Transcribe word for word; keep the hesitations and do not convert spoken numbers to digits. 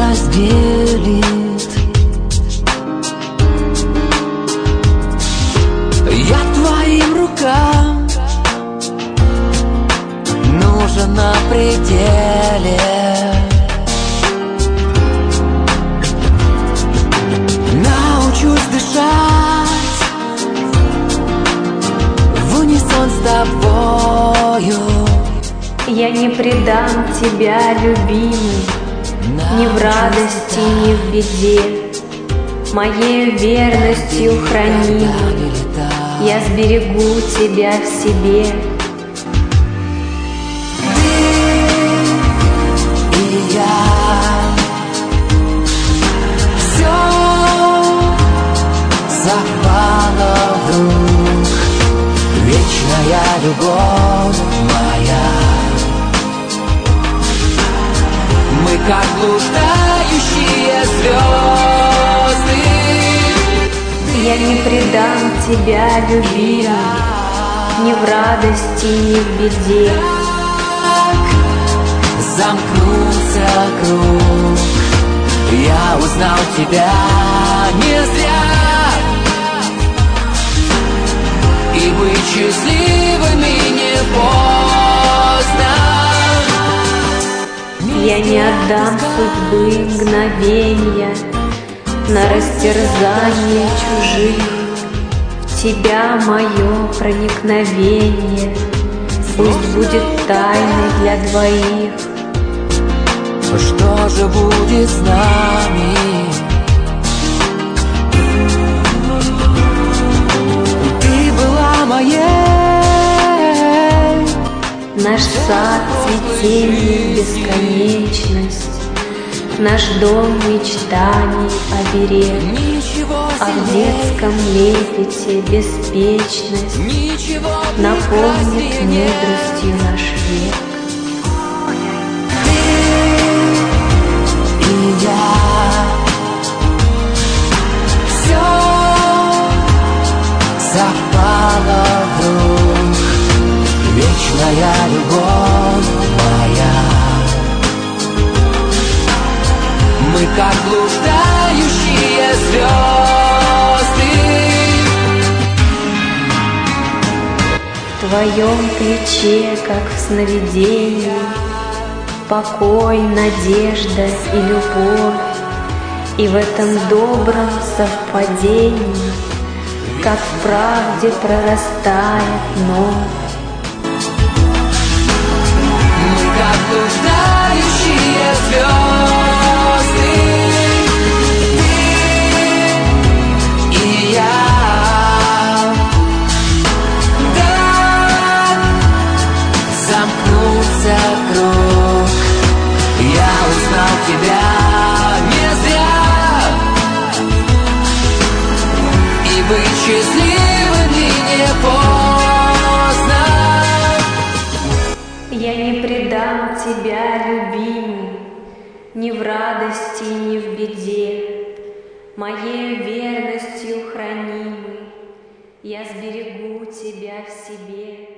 разделит. Я твоим рукам нужен на пределе. Научусь дышать в унисон с тобою. Я не предам тебя, любимый, ни в радости, ни в беде. Моею верностью хранимой я сберегу тебя в себе. Ты и я, все совпало вдруг. Вечная любовь моя. Мы как блуждающие звезды. Я не предам тебя, любимый, ни в радости, ни в беде. Замкнулся круг, я узнал тебя не зря. И быть счастливыми не поздно. Я не отдам судьбы мгновенья на растерзание чужих. В тебя мое проникновение пусть будет тайной для двоих. Что же будет с нами? Ты была моей. Наш сад, цветение, бесконечность, наш дом мечтаний оберег, а в детском лепете беспечность наполнит мудростью наш век. Ты и я, все совпало вдруг. Вечная любовь моя. Мы как блуждающие звезды. В твоем плече, как в сновидении, покой, надежда и любовь. И в этом добром совпадении, как в правде прорастает новь. Блуждающие звезды. Ты и я. Да, замкнулся круг. Я узнал тебя не зря. И быть счастливыми не поздно. Я не предам тебя, любимый, ни в радости, ни в беде. Моею верностью хранимой я сберегу тебя в себе.